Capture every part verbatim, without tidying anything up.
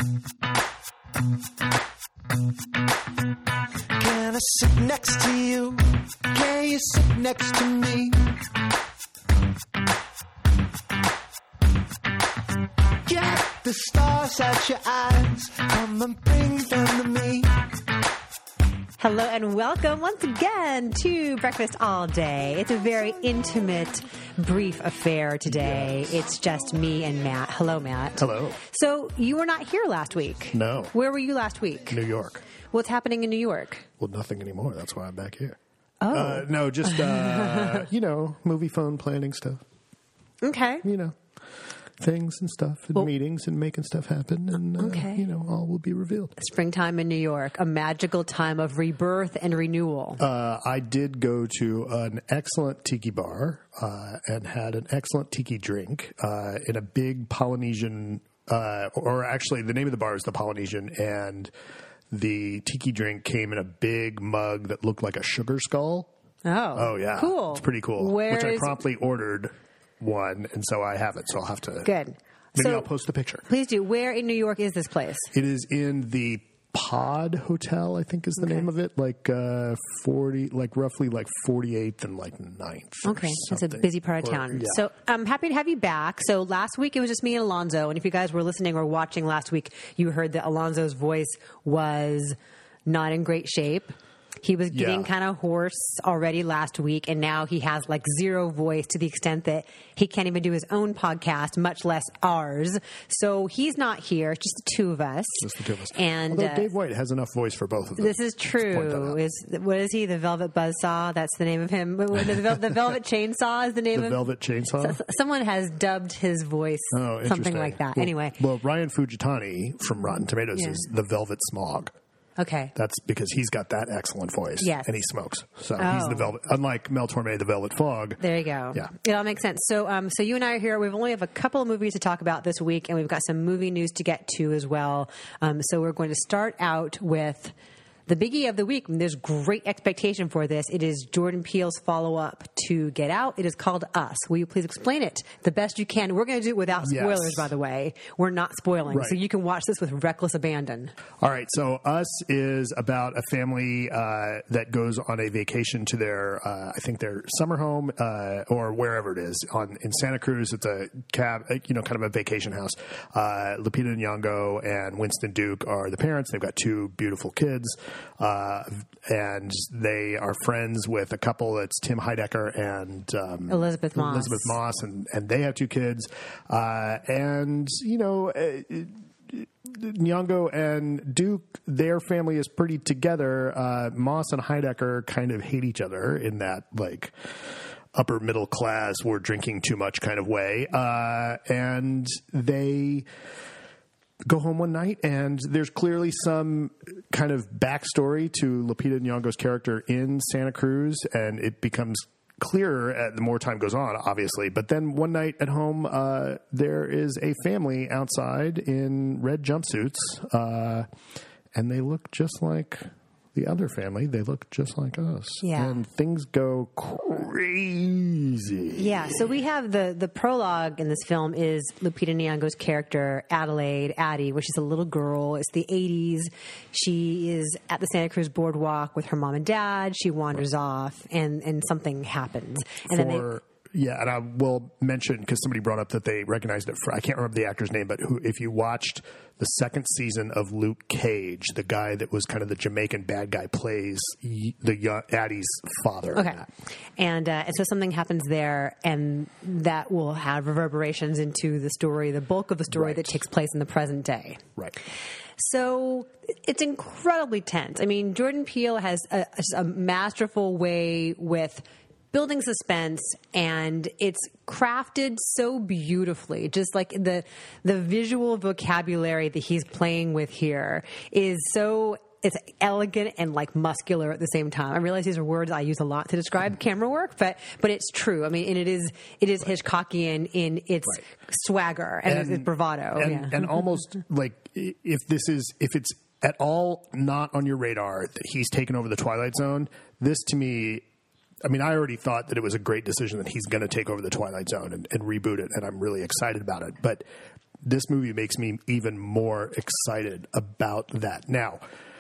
Can I sit next to you? Can you sit next to me? Get the stars out your eyes. Come and bring them to me. Hello and welcome once again to Breakfast All Day. It's a very intimate, brief affair today. Yeah. It's just me and Matt. Hello, Matt. Hello. So you were not here last week. No. Where were you last week? New York. What's happening in New York? Well, nothing anymore. That's why I'm back here. Oh. Uh, no, just, uh, you know, movie phone planning stuff. Okay. You know, things and stuff and well, meetings and making stuff happen. And, uh, okay. you know, all will be revealed. Springtime in New York, a magical time of rebirth and renewal. Uh, I did go to an excellent tiki bar uh, and had an excellent tiki drink uh, in a big Polynesian, uh, or actually the name of the bar is the Polynesian, and the tiki drink came in a big mug that looked like a sugar skull. Oh. Oh, yeah. Cool. It's pretty cool. Where which I is... promptly ordered one, and so I have it, so I'll have to... Good. Maybe so, I'll post a picture. Please do. Where in New York is this place? It is in the Pod Hotel, I think is the okay. name of it. Like uh, forty, like roughly like forty-eighth and like ninth. Okay, that's a busy part of or, town. Yeah. So I'm happy to have you back. So last week it was just me and Alonzo, and if you guys were listening or watching last week, you heard that Alonzo's voice was not in great shape. He was getting yeah. kind of hoarse already last week, and now he has like zero voice to the extent that he can't even do his own podcast, much less ours. So he's not here. It's just the two of us. Just the two of us. And although uh, Dave White has enough voice for both of them. This is true. Is what is he? The Velvet Buzzsaw? That's the name of him. The, Vel- the Velvet Chainsaw is the name the of The Velvet Chainsaw? So, someone has dubbed his voice oh, something like that. Well, anyway. Well, Ryan Fujitani from Rotten Tomatoes yeah. is the Velvet Smog. Okay. That's because he's got that excellent voice. Yes. And he smokes. So oh. he's the Velvet, unlike Mel Torme, the Velvet Fog. There you go. Yeah. It all makes sense. So, um, so you and I are here. We only have a couple of movies to talk about this week, and we've got some movie news to get to as well. Um, so we're going to start out with the biggie of the week. There's great expectation for this. It is Jordan Peele's follow-up to Get Out. It is called Us. Will you please explain it the best you can? We're going to do it without spoilers, yes. by the way. We're not spoiling, right. so you can watch this with reckless abandon. All right. So Us is about a family uh, that goes on a vacation to their, uh, I think their summer home uh, or wherever it is on in Santa Cruz. It's a cab, you know, kind of a vacation house. Uh, Lupita Nyong'o and Winston Duke are the parents. They've got two beautiful kids. Uh, and they are friends with a couple. It's Tim Heidecker and um, Elizabeth Moss. Elizabeth Moss, and, and they have two kids. Uh, and, you know, uh, Nyong'o and Duke, their family is pretty together. Uh, Moss and Heidecker kind of hate each other in that, like, upper middle class, we're drinking too much kind of way. Uh, and they go home one night, and there's clearly some kind of backstory to Lupita Nyong'o's character in Santa Cruz, and it becomes clearer as the more time goes on, obviously. But then one night at home, uh, there is a family outside in red jumpsuits, uh, and they look just like the other family. They look just like us. Yeah. And things go crazy. Yeah. So we have the, the prologue in this film is Lupita Nyong'o's character, Adelaide, Addie, where she's a little girl. It's the eighties. She is at the Santa Cruz boardwalk with her mom and dad. She wanders off, and, and something happens. And For- then they... Yeah, and I will mention, because somebody brought up that they recognized it for, I can't remember the actor's name, but who, if you watched the second season of Luke Cage, the guy that was kind of the Jamaican bad guy plays the young, Addie's father. Okay. And, uh, and so something happens there, and that will have reverberations into the story, the bulk of the story right. that takes place in the present day. Right. So it's incredibly tense. I mean, Jordan Peele has a, a masterful way with building suspense, and it's crafted so beautifully. Just like the the visual vocabulary that he's playing with here is so it's elegant and like muscular at the same time. I realize these are words I use a lot to describe camera work, but but it's true. I mean, and it is it is Hitchcockian in its right. swagger and, and its bravado, and, yeah. and almost like if this is if it's at all not on your radar that he's taken over the Twilight Zone, this to me. I mean, I already thought that it was a great decision that he's going to take over the Twilight Zone and, and reboot it, and I'm really excited about it. But this movie makes me even more excited about that. Now,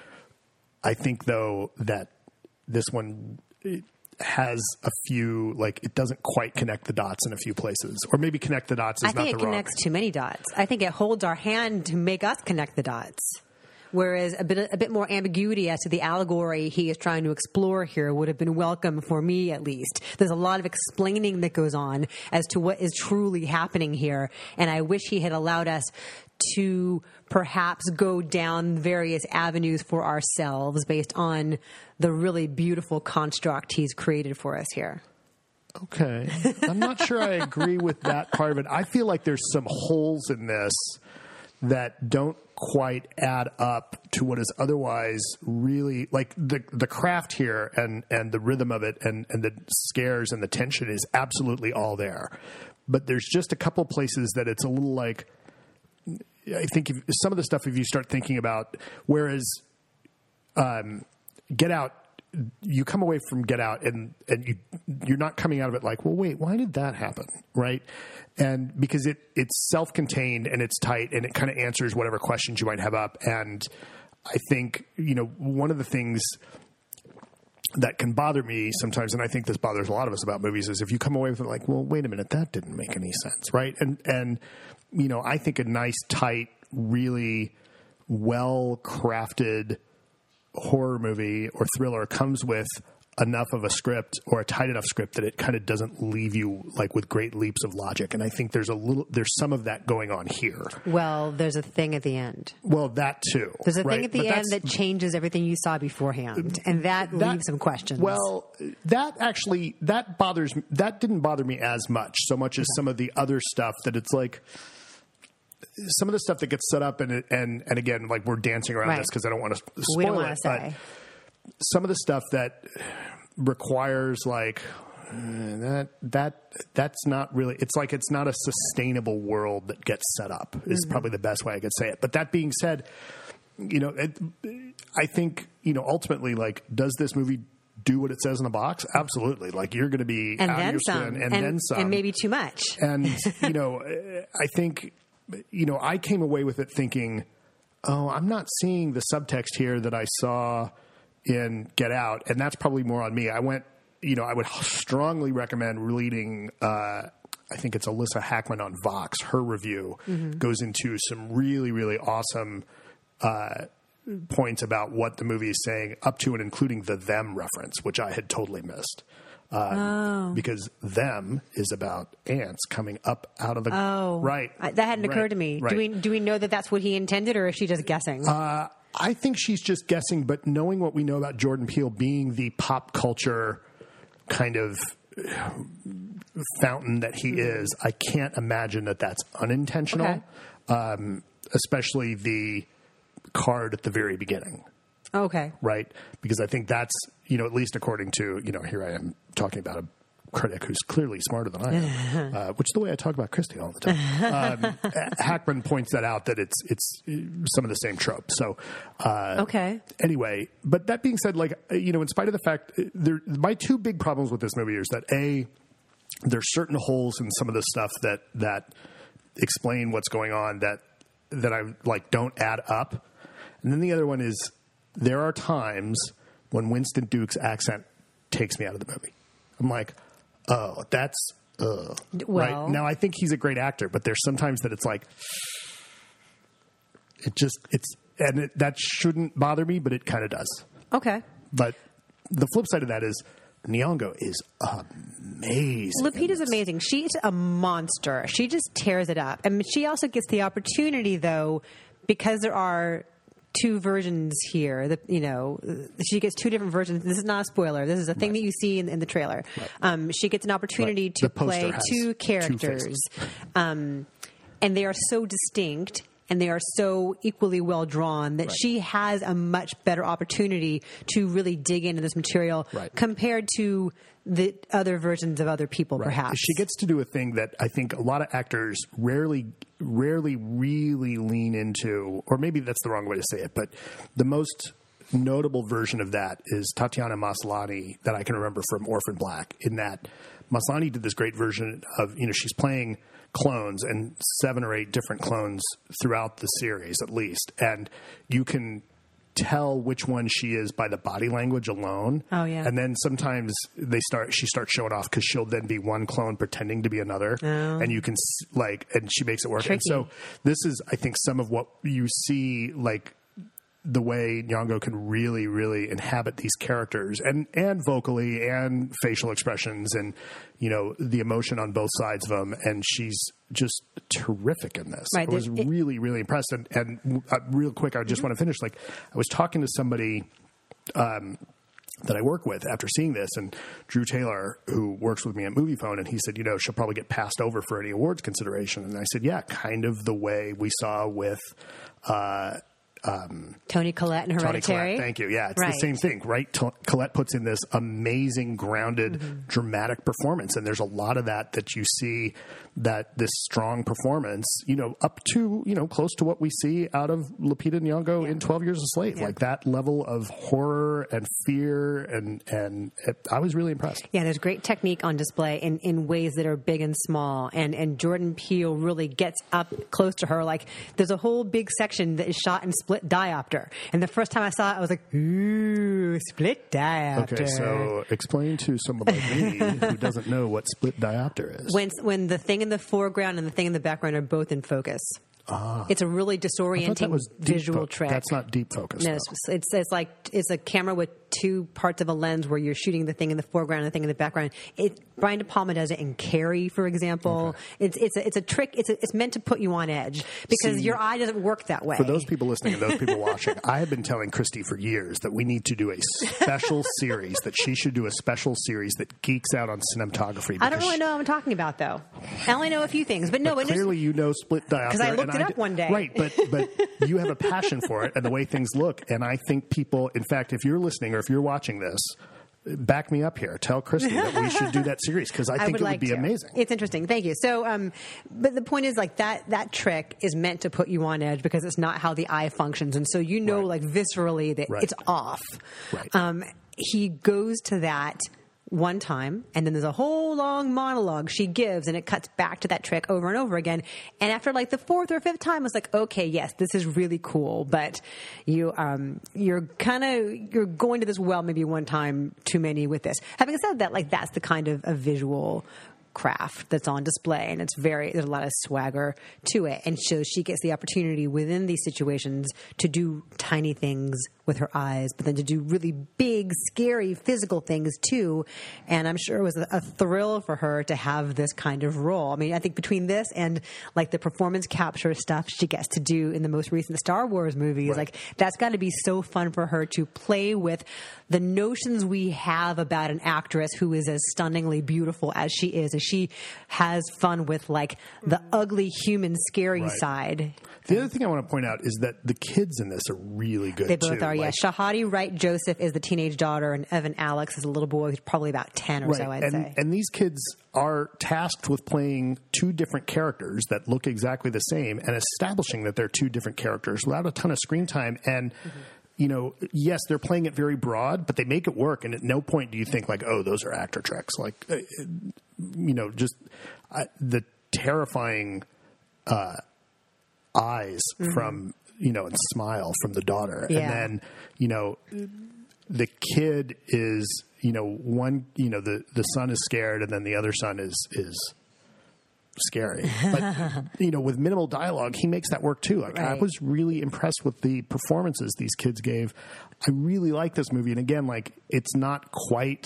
I think, though, that this one has a few, like, it doesn't quite connect the dots in a few places. Or maybe connect the dots is I not think the it wrong. connects too many dots. I think it holds our hand to make us connect the dots. Whereas a bit a bit more ambiguity as to the allegory he is trying to explore here would have been welcome for me, at least. There's a lot of explaining that goes on as to what is truly happening here, and I wish he had allowed us to perhaps go down various avenues for ourselves based on the really beautiful construct he's created for us here. Okay. I'm not sure I agree with that part of it. I feel like there's some holes in this that don't quite add up to what is otherwise really like the the craft here and and the rhythm of it and and the scares and the tension is absolutely all there, but there's just a couple places that it's a little like, I think if, some of the stuff, if you start thinking about, whereas um Get Out, you come away from Get Out and and you you're not coming out of it like, well, wait, why did that happen, right? And because it it's self-contained and it's tight and it kind of answers whatever questions you might have up. And I think, you know, one of the things that can bother me sometimes, and I think this bothers a lot of us about movies, is if you come away with it like, well, wait a minute, that didn't make any sense, right? And and you know, I think a nice, tight, really well-crafted horror movie or thriller comes with enough of a script or a tight enough script that it kind of doesn't leave you like with great leaps of logic. And I think there's a little, there's some of that going on here. Well, there's a thing at the end. Well, that too. There's a right? thing at the But end that changes everything you saw beforehand, and that, that leaves some questions. Well, that actually, that bothers me. That didn't bother me as much, so much as some of the other stuff that it's like, some of the stuff that gets set up and, and, and again, like we're dancing around Right. this because I don't want to spoil we don't it, want to say. some of the stuff that requires like uh, that that that's not really, it's like it's not a sustainable world that gets set up is Mm-hmm. probably the best way I could say it. But that being said, you know, it, I think, you know, ultimately, like, does this movie do what it says in the box? Absolutely. Like, you're going to be and out of then your some, skin, and, and then some, and maybe too much. and you know, I think, you know, I came away with it thinking, oh, I'm not seeing the subtext here that I saw in Get Out, and that's probably more on me. I went, you know, I would strongly recommend reading, uh, I think it's Alyssa Hackman on Vox. Her review mm-hmm. goes into some really, really awesome uh, points about what the movie is saying, up to and including the them reference, which I had totally missed. Um, oh. Because them is about ants coming up out of the oh right. I, that hadn't right, occurred to me. Right. Do we do we know that that's what he intended, or is she just guessing? Uh, I think she's just guessing, but knowing what we know about Jordan Peele being the pop culture kind of fountain that he mm. is, I can't imagine that that's unintentional. Okay. Um, especially the card at the very beginning. Okay. Right? Because I think that's, you know, at least according to, you know, here I am talking about a critic who's clearly smarter than I am, uh, which is the way I talk about Christie all the time. Um, Hackman points that out, that it's it's some of the same tropes. So, uh, okay. Anyway, but that being said, like, you know, in spite of the fact, there, my two big problems with this movie is that, A, there's certain holes in some of the stuff that that explain what's going on that that I like don't add up, and then the other one is there are times when Winston Duke's accent takes me out of the movie. I'm like, oh, that's uh, well, right now. I think he's a great actor, but there's sometimes that it's like it just it's and it, that shouldn't bother me, but it kind of does. Okay, but the flip side of that is Nyong'o is amazing. Lupita's amazing. She's a monster. She just tears it up. And she also gets the opportunity, though, because there are two versions here. That, you know, she gets two different versions. This is not a spoiler. This is a thing right. that you see in, in the trailer. Right. Um, she gets an opportunity right. to play two characters. Two um, and they are so distinct. And they are so equally well drawn that right. she has a much better opportunity to really dig into this material right. compared to the other versions of other people, right. perhaps. She gets to do a thing that I think a lot of actors rarely, rarely really lean into, or maybe that's the wrong way to say it, but the most notable version of that is Tatiana Maslany that I can remember from Orphan Black, in that Maslany did this great version of, you know, she's playing clones, and seven or eight different clones throughout the series at least, and you can tell which one she is by the body language alone. Oh yeah. And then sometimes they start she starts showing off because she'll then be one clone pretending to be another, oh. and you can like and she makes it work. Tricky. And so this is, I think, some of what you see, like the way Nyong'o can really, really inhabit these characters, and and vocally and facial expressions, and you know the emotion on both sides of them, and she's just terrific in this. Right, I was it, really, really impressed. And, and uh, real quick, I just mm-hmm. want to finish. Like, I was talking to somebody um, that I work with after seeing this, and Drew Taylor, who works with me at MoviePhone, and he said, you know, she'll probably get passed over for any awards consideration. And I said, yeah, kind of the way we saw with. Uh, Um, Toni Collette and Hereditary. Toni Collette, thank you. Yeah, it's right. the same thing, right? T- Collette puts in this amazing, grounded, mm-hmm. dramatic performance, and there's a lot of that that you see. That this strong performance, you know, up to you know close to what we see out of Lupita Nyong'o yeah. in twelve Years a Slave, yeah. like that level of horror and fear, and and it, I was really impressed. Yeah, there's great technique on display in, in ways that are big and small, and and Jordan Peele really gets up close to her. Like there's a whole big section that is shot in split diopter, and the first time I saw it, I was like, ooh, split diopter. Okay, so explain to someone like me who doesn't know what split diopter is. When when the thing in the foreground and the thing in the background are both in focus. Ah. It's a really disorienting was visual fo- trick. That's not deep focus. No, it's, it's it's like it's a camera with two parts of a lens where you're shooting the thing in the foreground and the thing in the background. It Brian De Palma does it in Carrie, for example. Okay. It's it's a, it's a trick. It's a, it's meant to put you on edge because See, your eye doesn't work that way. For those people listening and those people watching, I have been telling Christy for years that we need to do a special series. That she should do a special series that geeks out on cinematography. I don't really know what I'm talking about though. I only know a few things, but no, but clearly you know split diopter because I looked and it I up d- one day. Right. But but you have a passion for it and the way things look. And I think people, in fact, if you're listening or if you're watching this, back me up here. Tell Christy that we should do that series because I think I would it like would be to. amazing. It's interesting. Thank you. So, um, but the point is, like that that trick is meant to put you on edge because it's not how the eye functions, and so you know, right. like viscerally that right. it's off. Right. Um, he goes to that one time, and then there's a whole long monologue she gives, and it cuts back to that trick over and over again. And after like the fourth or fifth time, it's like, okay, yes, this is really cool, but you um, you're kind of you're going to this well maybe one time too many with this. Having said that, like that's the kind of a visual craft that's on display, and it's very there's a lot of swagger to it, and so she gets the opportunity within these situations to do tiny things with her eyes, but then to do really big, scary physical things too. And I'm sure it was a thrill for her to have this kind of role. I mean, I think between this and like the performance capture stuff she gets to do in the most recent Star Wars movies, right. like that's got to be so fun for her to play with the notions we have about an actress who is as stunningly beautiful as she is, as she has fun with like the ugly human scary right. side. The other thing I want to point out is that the kids in this are really good, They both too. are, yeah. Like, Shahadi Wright Joseph is the teenage daughter, and Evan Alex is a little boy who's probably about ten or right. so, I'd and, say. And these kids are tasked with playing two different characters that look exactly the same and establishing that they're two different characters without a ton of screen time. And, mm-hmm. you know, yes, they're playing it very broad, but they make it work. And at no point do you think, like, oh, those are actor tricks. Like, uh, you know, just uh, the terrifying uh, eyes mm-hmm. from, you know, and smile from the daughter. Yeah. And then, you know, the kid is, you know, one, you know, the, the son is scared and then the other son is, is scary. But, you know, with minimal dialogue, he makes that work too. Like, right. I was really impressed with the performances these kids gave. I really like this movie. And again, like, it's not quite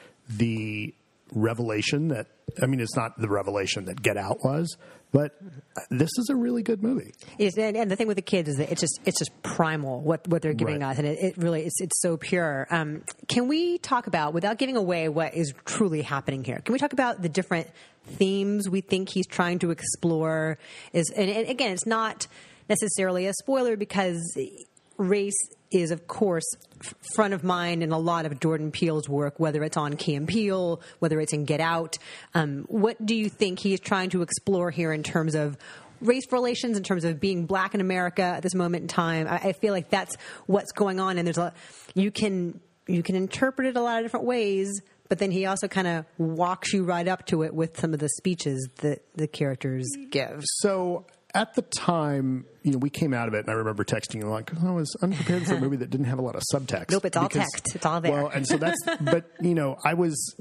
the revelation that, I mean, it's not the revelation that Get Out was, but this is a really good movie. Yes, and, and the thing with the kids is that it's just it's just primal what, what they're giving right. us, and it, it really it's it's so pure. Um, can we talk about, without giving away what is truly happening here? Can we talk about the different themes we think he's trying to explore? Is and, and again, it's not necessarily a spoiler because race is, of course, front of mind in a lot of Jordan Peele's work, whether it's on Key and Peele, whether it's in Get Out. Um, what do you think he is trying to explore here in terms of race relations, in terms of being black in America at this moment in time? I, I feel like that's what's going on, and there's a you can you can interpret it a lot of different ways, but then he also kind of walks you right up to it with some of the speeches that the characters give. So at the time, you know, we came out of it, and I remember texting you like, oh, I was unprepared for a movie that didn't have a lot of subtext. Nope, it's all text. It's all there. Well, and so that's, but, you know, I was,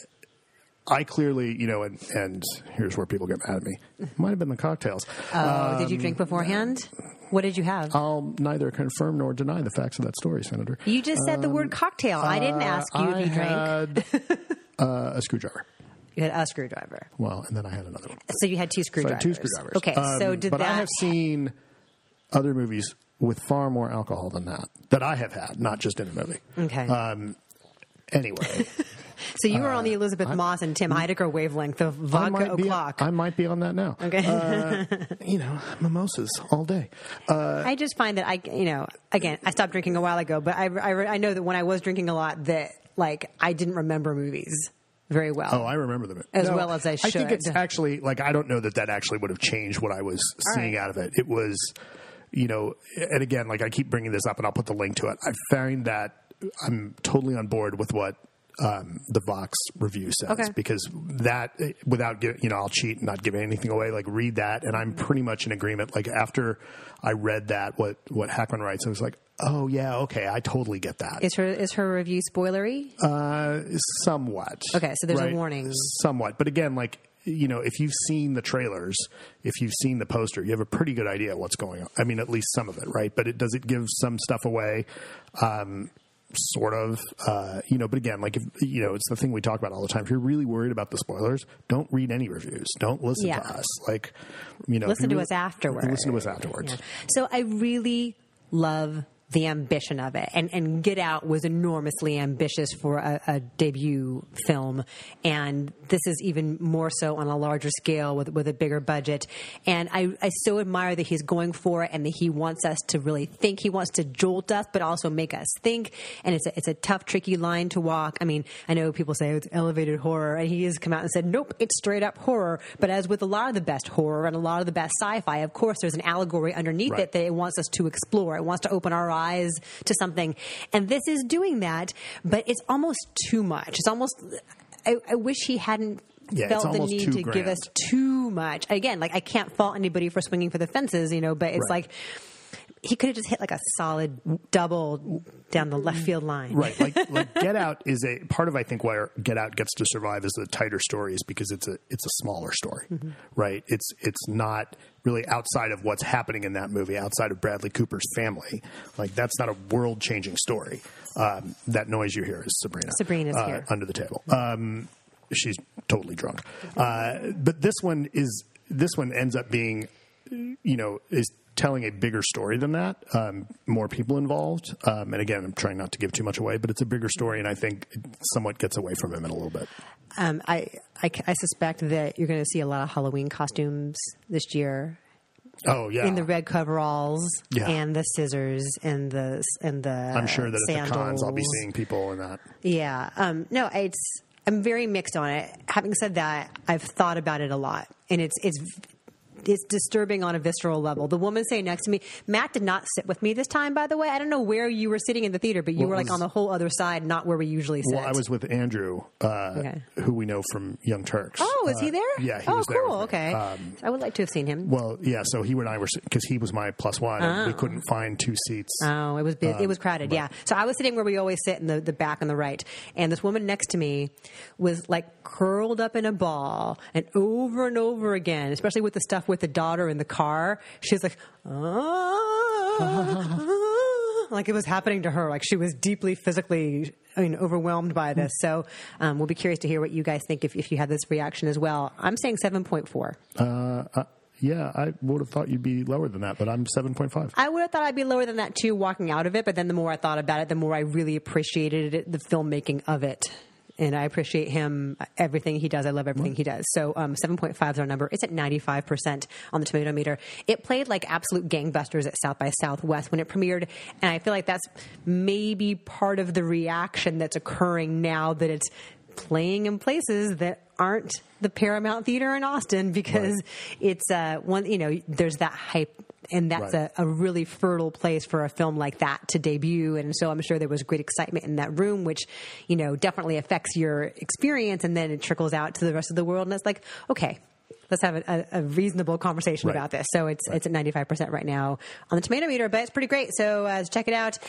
I clearly, you know, and, and here's where people get mad at me. It might have been the cocktails. Oh, um, did you drink beforehand? What did you have? I'll neither confirm nor deny the facts of that story, Senator. You just said um, the word cocktail. I didn't ask you I if you drank. had uh, a screwdriver. You had a screwdriver. Well, and then I had another one. So you had two screwdrivers. So I had two screwdrivers. Okay, um, so did but that... But I have seen other movies with far more alcohol than that, that I have had, not just in a movie. Okay. Um, anyway. So you were uh, on the Elizabeth I, Moss and Tim Heidecker wavelength of vodka o'clock. I might be on that now. Okay. uh, you know, mimosas all day. Uh, I just find that I, you know, again, I stopped drinking a while ago, but I, I, I know that when I was drinking a lot that, like, I didn't remember movies very well. Oh, I remember them. As no, well as I should. I think it's actually, like, I don't know that that actually would have changed what I was all seeing right. out of it. It was, you know, and again, like, I keep bringing this up and I'll put the link to it. I find that I'm totally on board with what Um, the Vox review says, okay. because that, without giving, you know, I'll cheat and not give anything away. Like, read that, and I'm pretty much in agreement. Like, after I read that, what what Hackman writes, I was like, oh yeah, okay, I totally get that. Is her is her review spoilery? Uh, somewhat. Okay, so there's right? a warning. Somewhat, but again, like, you know, if you've seen the trailers, if you've seen the poster, you have a pretty good idea what's going on. I mean, at least some of it, right? But it does it give some stuff away. Um, Sort of, uh, you know, but again, like, if, you know, it's the thing we talk about all the time. If you're really worried about the spoilers, don't read any reviews. Don't listen yeah. to us. Like, you know, listen to really, us afterwards. Listen to us afterwards. Yeah. So I really love the ambition of it. And, and Get Out was enormously ambitious for a, a debut film. And this is even more so on a larger scale with, with a bigger budget. And I, I so admire that he's going for it and that he wants us to really think. He wants to jolt us, but also make us think. And it's a, it's a tough, tricky line to walk. I mean, I know people say it's elevated horror, and he has come out and said, nope, it's straight up horror. But as with a lot of the best horror and a lot of the best sci-fi, of course, there's an allegory underneath right. it that it wants us to explore. It wants to open our eyes eyes to something. And this is doing that, but it's almost too much. It's almost, I, I wish he hadn't yeah, felt the need to grand. give us too much. Again, like, I can't fault anybody for swinging for the fences, you know, but it's right. like, he could have just hit like a solid double down the left field line. Right. Like, like Get Out is a part of, I think, why Get Out gets to survive as a tighter story is because it's a it's a smaller story, mm-hmm. right? It's it's not really outside of what's happening in that movie, outside of Bradley Cooper's family. Like, that's not a world changing story. Um, that noise you hear is Sabrina. Sabrina's uh, here under the table. Um, she's totally drunk. Uh, but this one is this one ends up being, you know, is telling a bigger story than that, um, more people involved. Um, and again, I'm trying not to give too much away, but it's a bigger story, and I think it somewhat gets away from him in a little bit. Um, I, I, I suspect that you're going to see a lot of Halloween costumes this year. Oh, yeah. In the red coveralls yeah. and the scissors and the and the I'm sure that sandals. at the cons I'll be seeing people in that. Yeah. Um, no, it's I'm very mixed on it. Having said that, I've thought about it a lot, and it's it's it's disturbing on a visceral level. The woman sitting next to me, Matt did not sit with me this time, by the way. I don't know where you were sitting in the theater, but you well, were like was, on the whole other side, not where we usually sit. Well, I was with Andrew, uh, okay. who we know from Young Turks. Oh, is uh, he there? Yeah, he oh, was cool. there. Oh, cool. Okay. Um, I would like to have seen him. Well, yeah, so he and I were, because he was my plus one, and oh. we couldn't find two seats. Oh, it was busy. Um, it was crowded, but, yeah. So I was sitting where we always sit in the, the back on the right, and this woman next to me was like curled up in a ball, and over and over again, especially with the stuff with the daughter in the car, she's like, ah, like it was happening to her. Like she was deeply physically, I mean, overwhelmed by this. So um, we'll be curious to hear what you guys think if, if you had this reaction as well. I'm saying seven point four. Uh, uh, yeah, I would have thought you'd be lower than that, but I'm seven point five. I would have thought I'd be lower than that too walking out of it, but then the more I thought about it, the more I really appreciated it, the filmmaking of it. And I appreciate him, everything he does. I love everything he does. So um, seven point five is our number. It's at ninety-five percent on the tomato meter. It played like absolute gangbusters at South by Southwest when it premiered. And I feel like that's maybe part of the reaction that's occurring now that it's playing in places that aren't the Paramount Theater in Austin, because right. it's uh, one, you know, there's that hype and that's Right. a, a really fertile place for a film like that to debut. And so I'm sure there was great excitement in that room, which, you know, definitely affects your experience, and then it trickles out to the rest of the world. And it's like, okay, let's have a, a reasonable conversation Right. about this. So it's it's at ninety-five percent right now on the tomato meter, but it's pretty great. So uh, check it out.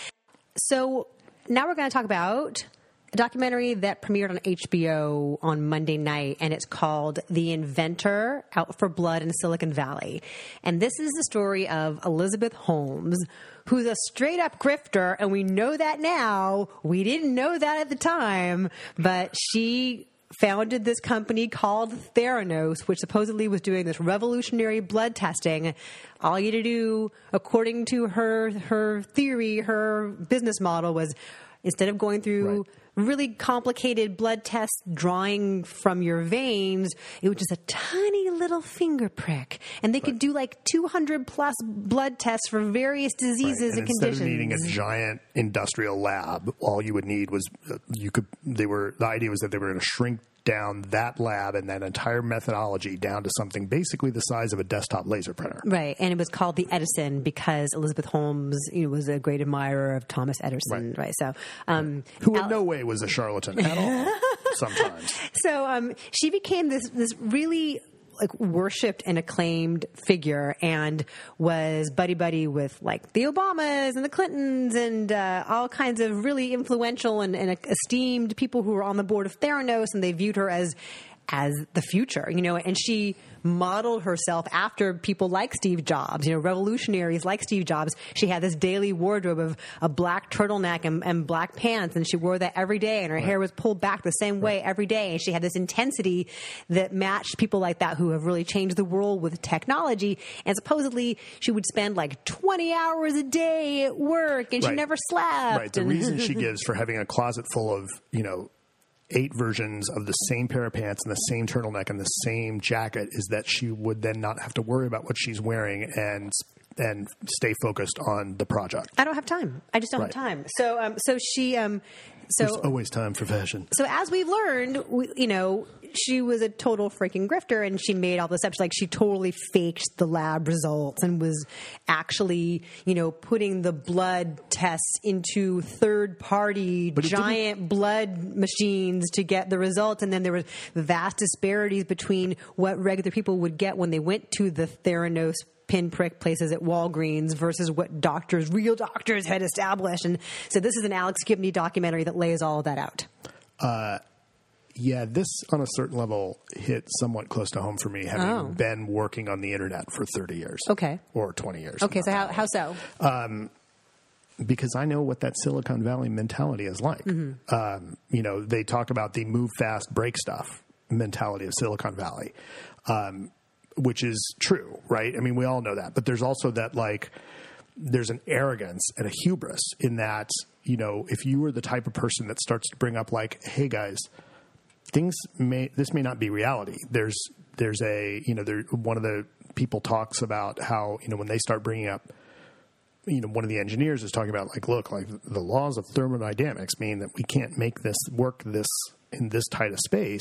So now we're going to talk about a documentary that premiered on H B O on Monday night, and it's called The Inventor, Out for Blood in Silicon Valley. And this is the story of Elizabeth Holmes, who's a straight-up grifter, and we know that now. We didn't know that at the time, but she founded this company called Theranos, which supposedly was doing this revolutionary blood testing. All you had to do, according to her her theory, her business model was, instead of going through Right. really complicated blood tests drawing from your veins, it was just a tiny little finger prick. And they could Right. do like two hundred plus blood tests for various diseases Right. and, instead conditions. of needing a giant industrial lab, all you would need was uh, you could. They were the idea was that they were going to shrink down that lab and that entire methodology down to something basically the size of a desktop laser printer. Right, and it was called the Edison because Elizabeth Holmes, you know, was a great admirer of Thomas Edison. Right, Right. so um, Who in Al- no way was a charlatan at all. Sometimes. So um, she became this this really like worshipped and acclaimed figure, and was buddy buddy with like the Obamas and the Clintons and uh, all kinds of really influential and, and esteemed people who were on the board of Theranos, and they viewed her as as the future, you know, and she modeled herself after people like Steve Jobs, you know, revolutionaries like Steve Jobs. She had this daily wardrobe of a black turtleneck and, and black pants, and she wore that every day, and her right. hair was pulled back the same way right. every day. And she had this intensity that matched people like that who have really changed the world with technology. And supposedly she would spend like twenty hours a day at work, and right. she never slept. Right. The reason she gives for having a closet full of, you know, eight versions of the same pair of pants and the same turtleneck and the same jacket is that she would then not have to worry about what she's wearing and and stay focused on the project. I don't have time. I just don't Right. have time. So, um, so she, um, so There's always time for fashion. So as we've learned, we, you know, she was a total freaking grifter, and she made all this up. Like, she totally faked the lab results and was actually, you know, putting the blood tests into third-party But it giant blood machines to get the results. And then there were vast disparities between what regular people would get when they went to the Theranos pinprick places at Walgreens versus what doctors, real doctors, had established. And so this is an Alex Gibney documentary that lays all of that out. Uh, yeah, this on a certain level hit somewhat close to home for me, having Oh. been working on the internet for thirty years. Okay. Or twenty years. Okay, so how, Not how so? Um, because I know what that Silicon Valley mentality is like. Mm-hmm. Um, you know, they talk about the move fast, break stuff mentality of Silicon Valley. Um, which is true, right? I mean, we all know that. But there's also that, like, there's an arrogance and a hubris in that, you know, if you are the type of person that starts to bring up, like, hey, guys, things may, this may not be reality. There's, there's a, you know, there, one of the people talks about how, you know, when they start bringing up, you know, one of the engineers is talking about, like, look, like, the laws of thermodynamics mean that we can't make this work this in this tight a space.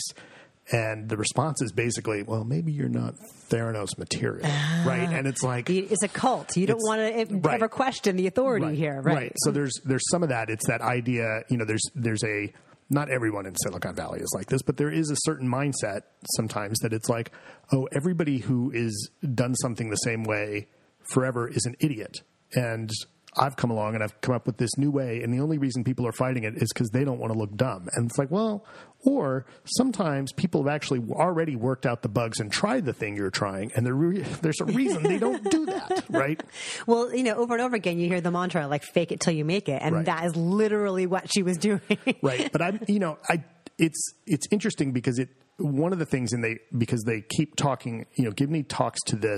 And the response is basically, well, maybe you're not Theranos material, ah, right? And it's like, it's a cult. You don't want to right. ever question the authority right, here, right? right? So there's there's some of that. It's that idea, you know. There's there's a not everyone in Silicon Valley is like this, but there is a certain mindset sometimes that it's like, oh, everybody who is done something the same way forever is an idiot, and I've come along and I've come up with this new way, and the only reason people are fighting it is because they don't want to look dumb. And it's like, well, or sometimes people have actually already worked out the bugs and tried the thing you're trying, and re- there's a reason they don't do that, right? Well, you know, over and over again, you hear the mantra, like, fake it till you make it. And Right. that is literally what she was doing. Right. But I'm, you know, I, it's, it's interesting because it, one of the things, and they, because they keep talking, you know, Gibney talks to this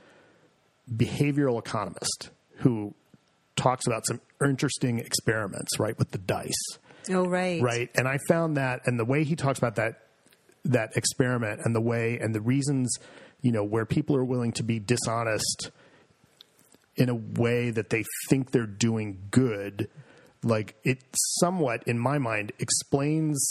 behavioral economist who talks about some interesting experiments, right, with the dice. Oh, right. Right. And I found that, and the way he talks about that, that experiment and the way and the reasons, you know, where people are willing to be dishonest in a way that they think they're doing good, like, it somewhat, in my mind, explains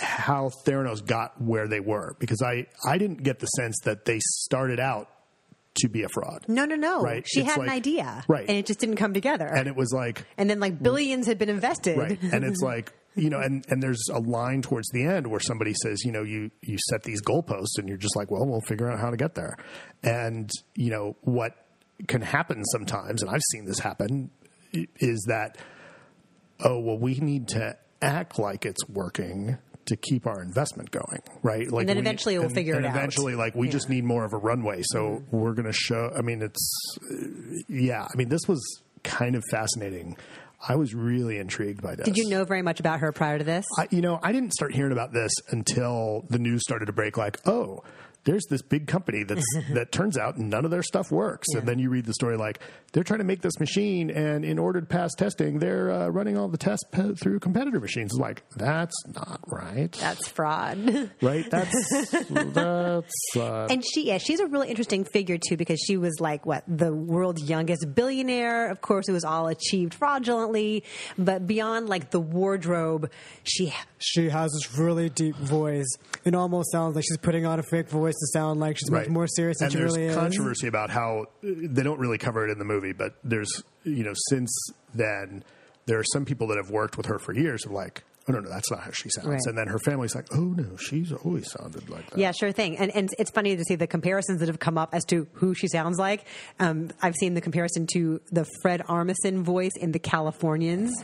how Theranos got where they were. Because I, I didn't get the sense that they started out to be a fraud. No, no, no. Right? She It's had like- an idea. right. And it just didn't come together. And it was like, And then like billions had been invested. right. And it's like, you know, and, and there's a line towards the end where somebody says, you know, you, you set these goalposts and you're just like, well, we'll figure out how to get there. And, you know, what can happen sometimes, and I've seen this happen, is that, oh, well, we need to act like it's working to keep our investment going, right? Like, And then we- eventually we'll and- figure and it out. eventually, like, we Yeah. just need more of a runway. So Mm-hmm. we're going to show, I mean, it's, yeah, I mean, this was kind of fascinating. I was really intrigued by this. Did you know very much about her prior to this? I, you know, I didn't start hearing about this until the news started to break. Like, oh, there's this big company that's that turns out none of their stuff works. Yeah. And then you read the story like they're trying to make this machine, and in order to pass testing, they're uh, running all the tests pe- through competitor machines. It's like, that's not right. That's fraud. right? That's that's. Uh, And she, yeah, she's a really interesting figure too, because she was like what the world's youngest billionaire. Of course, it was all achieved fraudulently, but beyond like the wardrobe, she She has this really deep voice. It almost sounds like she's putting on a fake voice to sound like she's much Right. more serious than and she there's really is. controversy about how they don't really cover it in the movie, but there's, you know, since then, there are some people that have worked with her for years who are like, oh, no, no, that's not how she sounds. Right. And then her family's like, oh, no, she's always sounded like that. Yeah, sure thing. And and it's funny to see the comparisons that have come up as to who she sounds like. Um, I've seen the comparison to the Fred Armisen voice in The Californians.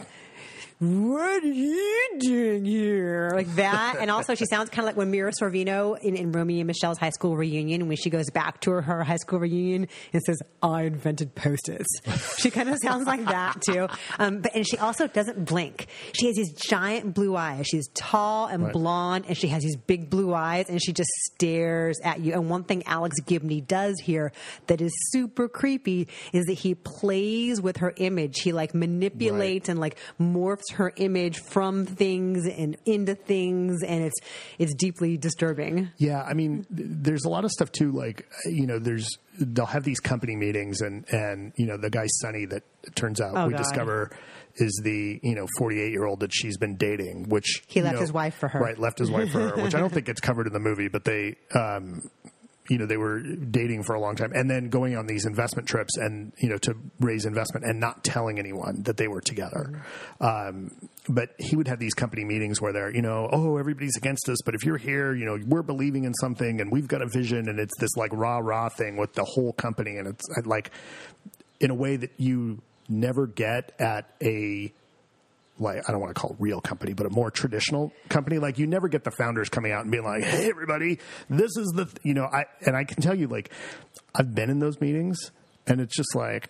What are you doing here? Like that. And also she sounds kind of like when Mira Sorvino in, in Romeo and Michelle's high school reunion, when she goes back to her, her high school reunion and says, I invented Post-its. She kind of sounds like that too. Um, but, and she also doesn't blink. She has these giant blue eyes. She's tall and Right. blonde, and she has these big blue eyes, and she just stares at you. And one thing Alex Gibney does here that is super creepy is that he plays with her image. He like manipulates Right. and like morphs her image from things and into things, and it's it's deeply disturbing. Yeah, I mean, th- there's a lot of stuff too. Like, you know, there's they'll have these company meetings, and and you know, the guy Sonny that it turns out Oh, we God. discover is the you know forty-eight year old that she's been dating, which He you left know, his wife for her. right? Left his wife for her, which I don't think gets covered in the movie, but they. Um, you know, they were dating for a long time, and then going on these investment trips and, you know, to raise investment and not telling anyone that they were together. Um, but he would have these company meetings where they're, you know, oh, everybody's against us, but if you're here, you know, we're believing in something and we've got a vision, and it's this like rah rah thing with the whole company. And it's like in a way that you never get at a, like, I don't want to call it real company, but a more traditional company. Like, you never get the founders coming out and being like, hey, everybody, this is the, th-, you know, I, and I can tell you, like, I've been in those meetings, and it's just like,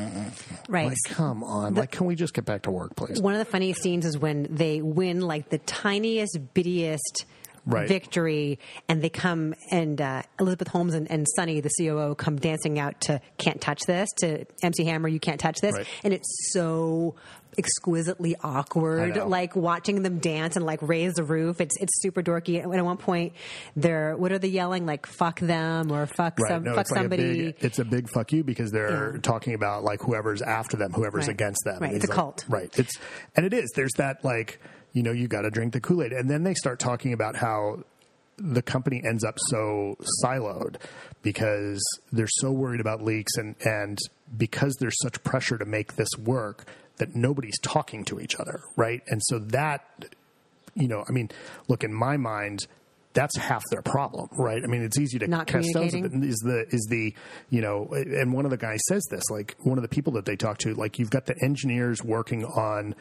Right. like, come on, like, can we just get back to work, please? One of the funniest scenes is when they win like the tiniest, bittiest Right. victory, and they come and uh, Elizabeth Holmes and, and Sonny, the C O O, come dancing out to "Can't Touch This" to M C Hammer, "You Can't Touch This," Right. and it's so exquisitely awkward, I know. like watching them dance and like raise the roof. It's it's super dorky. And at one point, they're what are they yelling? Like "fuck them" or "fuck Right. some No, fuck it's like a somebody." big, it's a big fuck you, because they're Yeah. talking about like whoever's after them, whoever's Right. against them. Right. And It's he's a like- cult. Right. It's, and it is, there's that, like, you know, you got to drink the Kool-Aid. And then they start talking about how the company ends up so siloed because they're so worried about leaks, and, and because there's such pressure to make this work that nobody's talking to each other. Right. And so that, you know, I mean, look, in my mind, that's half their problem, right? I mean, it's easy to Not cast stones. communicating? Is the is the you know, and one of the guys says this, like one of the people that they talk to, like you've got the engineers working on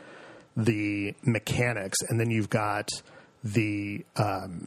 the mechanics, and then you've got the um,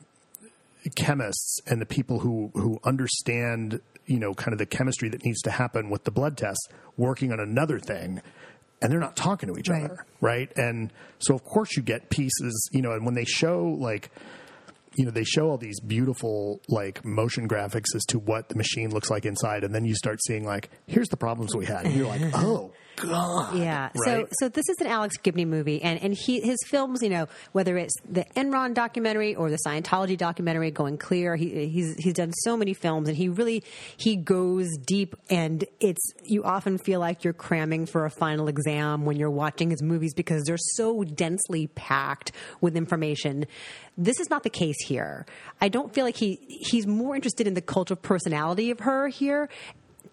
chemists and the people who who understand, you know, kind of the chemistry that needs to happen with the blood tests working on another thing. And they're not talking to each Right. other, right? And so, of course, you get pieces, you know, and when they show, like, you know, they show all these beautiful, like, motion graphics as to what the machine looks like inside, and then you start seeing, like, here's the problems we had. And you're like, oh, God. Yeah. Right? So so this is an Alex Gibney movie, and, and he his films, you know, whether it's the Enron documentary or the Scientology documentary, Going Clear, he he's he's done so many films, and he really he goes deep, and it's you often feel like you're cramming for a final exam when you're watching his movies because they're so densely packed with information. This is not the case here. I don't feel like he he's more interested in the cult of personality of her here.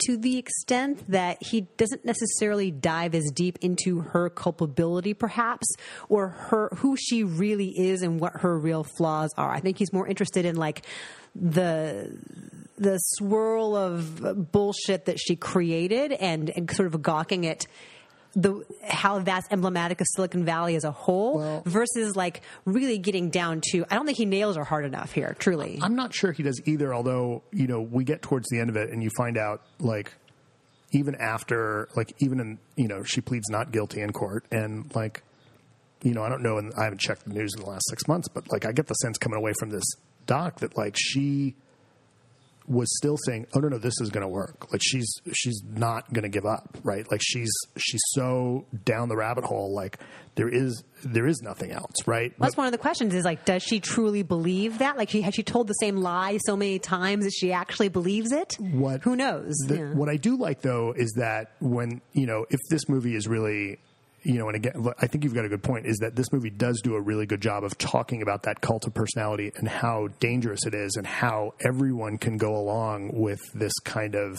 to the extent that he doesn't necessarily dive as deep into her culpability, perhaps, or her who she really is and what her real flaws are. I think he's more interested in like the the swirl of bullshit that she created and, and sort of gawking at the how that's emblematic of Silicon Valley as a whole, well, versus like really getting down to, I don't think he nails her hard enough here, truly. I'm not sure he does either, although, you know, we get towards the end of it and you find out, like, even after, like, even in, you know, she pleads not guilty in court, and, like, you know, I don't know, and I haven't checked the news in the last six months, but, like, I get the sense coming away from this doc that, like, she was still saying, oh, no, no, this is going to work. Like, she's she's not going to give up, right? Like, she's she's so down the rabbit hole, like, there is there is nothing else, right? That's but, one of the questions is, like, does she truly believe that? Like, she, has she told the same lie so many times that she actually believes it? What, Who knows? The, yeah. What I do like, though, is that when, you know, if this movie is really... You know, and again, I think you've got a good point, is that this movie does do a really good job of talking about that cult of personality and how dangerous it is and how everyone can go along with this kind of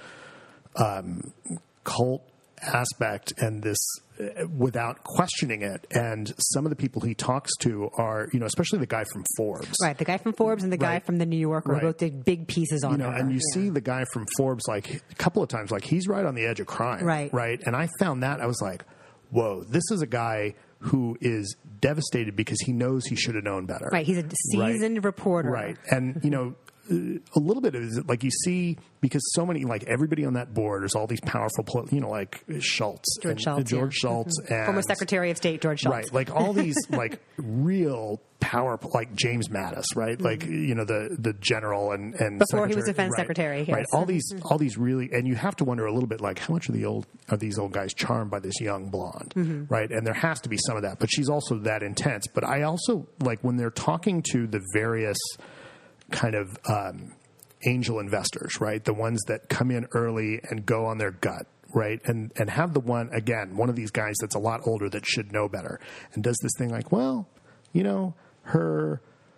um, cult aspect and this uh, without questioning it. And some of the people he talks to are, you know, especially the guy from Forbes. Right, the guy from Forbes and the guy right. from the New Yorker right. both did big pieces on you know, her. and you yeah. see the guy from Forbes, like, a couple of times, like, he's right on the edge of crime. Right. Right. And I found that, I was like, whoa, this is a guy who is devastated because he knows he should have known better. Right, he's a seasoned right. reporter. Right. And, you know, a little bit is like you see, because so many, like everybody on that board, there's all these powerful, you know, like Schultz. George and, Schultz. George yeah. Schultz. Mm-hmm. And, Former Secretary of State George Schultz. Right. Like all these, like, real powerful, like James Mattis, right? Mm-hmm. Like, you know, the, the general and, and before he was secretary, defense right, secretary. Yes. Right. All these, all these really, and you have to wonder a little bit, like, how much of the old, are these old guys charmed by this young blonde? Mm-hmm. Right. And there has to be some of that, but she's also that intense. But I also, like, when they're talking to the various kind of, um, angel investors, right? The ones that come in early and go on their gut, right? And and have the one, again, one of these guys that's a lot older that should know better and does this thing like, well, you know, her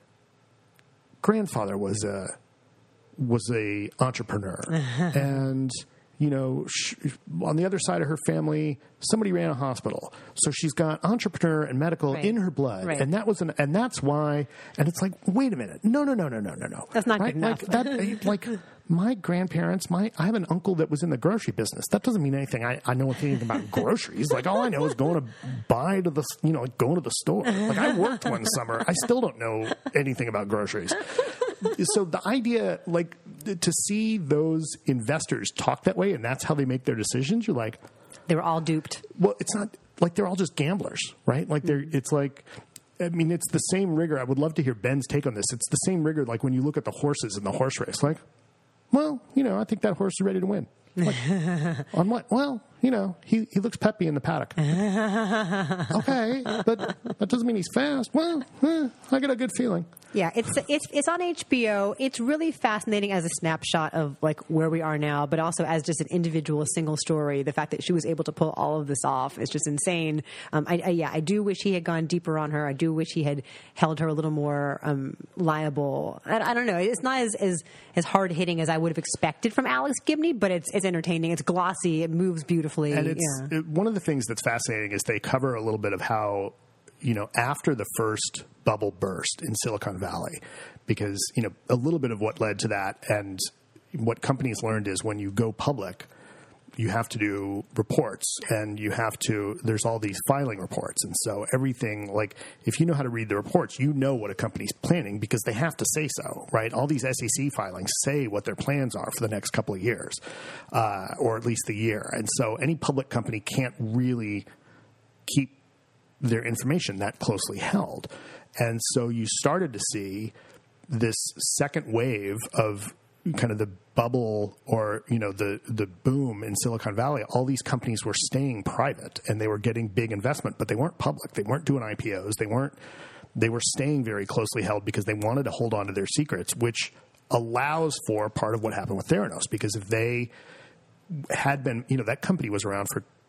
grandfather was a was a entrepreneur. And, you know, she, on the other side of her family, somebody ran a hospital. So she's got entrepreneur and medical right. in her blood. Right. And that was an, and that's why, and it's like, wait a minute. No, no, no, no, no, no, no. That's not right? good enough. Like, that, like my grandparents, my, I have an uncle that was in the grocery business. That doesn't mean anything. I, I know anything about groceries. Like, all I know is going to buy to the, you know, like going to the store. Like, I worked one summer. I still don't know anything about groceries. So the idea, like, to see those investors talk that way and that's how they make their decisions, you're like, they were all duped. well, it's not like they're all just gamblers, right? Like they're, it's like, I mean, it's the same rigor. I would love to hear Ben's take on this. It's the same rigor, like when you look at the horses in the horse race, like, well, you know, I think that horse is ready to win. Like, on what? Well, you know, he, he looks peppy in the paddock. Okay, but that doesn't mean he's fast. Well, eh, I get a good feeling. Yeah, it's it's it's on H B O. It's really fascinating as a snapshot of like where we are now, but also as just an individual single story. The fact that she was able to pull all of this off is just insane. Um, I, I, yeah, I do wish he had gone deeper on her. I do wish he had held her a little more um, liable. I, I don't know. It's not as as, as hard hitting as I would have expected from Alex Gibney, but it's it's entertaining. It's glossy. It moves beautifully. And it's yeah. it, one of the things that's fascinating is they cover a little bit of how, you know, after the first bubble burst in Silicon Valley, because, you know, a little bit of what led to that and what companies learned is when you go public, you have to do reports and you have to, there's all these filing reports. And so everything, like, if you know how to read the reports, you know what a company's planning because they have to say so, right? All these S E C filings say what their plans are for the next couple of years, uh, or at least the year. And so any public company can't really keep their information that closely held. And so you started to see this second wave of kind of the bubble or, you know, the, the boom in Silicon Valley. All these companies were staying private and they were getting big investment, but they weren't public. They weren't doing I P Os. They weren't, they were staying very closely held because they wanted to hold on to their secrets, which allows for part of what happened with Theranos. Because if they had been, you know, that company was around for